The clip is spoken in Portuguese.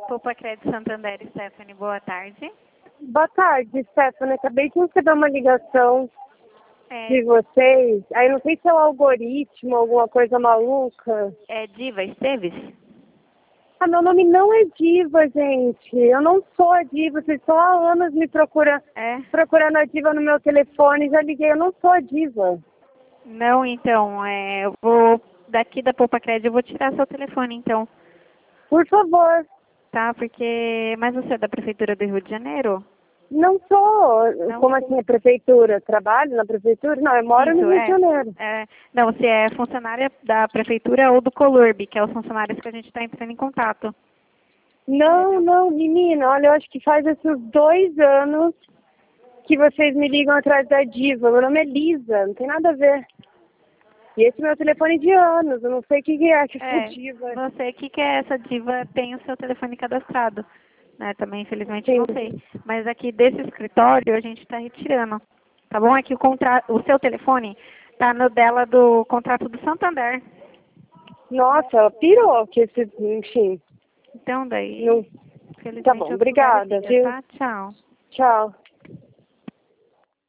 Poupa Crédito Santander, Stephanie, boa tarde. Boa tarde, Stephanie. Acabei de receber uma ligação de É, vocês. Aí não sei se é um algoritmo, alguma coisa maluca. é Diva Esteves? Ah, meu nome não é Diva, gente. Eu não sou a Diva. Vocês estão há anos me É? procurando a Diva no meu telefone. Já liguei, eu não sou a Diva. Não, então, eu vou, daqui da Poupa Crédito, eu vou tirar seu telefone, então, Por favor. tá? Porque, mas você é da Prefeitura do Rio de Janeiro? Não sou. Não? Como assim, a prefeitura? Trabalho na prefeitura? Não, eu moro no Isso, Rio de Janeiro. não, você é funcionária da Prefeitura ou do Colurb, que é os funcionários que a gente está entrando em contato. Não, não, menina. Olha, eu acho que faz esses 2 anos que vocês me ligam atrás da Diva. Meu nome é Lisa, não tem nada a ver. E esse é meu telefone de anos, eu não sei o que é que é Diva. Você que quer essa Diva tem o seu telefone cadastrado, né? Também, infelizmente, Sim. não sei. Mas aqui desse escritório a gente está retirando, tá bom? Aqui o seu telefone tá no dela do contrato do Santander. Nossa, ela pirou, que esse, enfim. Então, daí, Não... Tá infelizmente, bom, outros lugares obrigada, liga, viu? tá? Tchau. Tchau.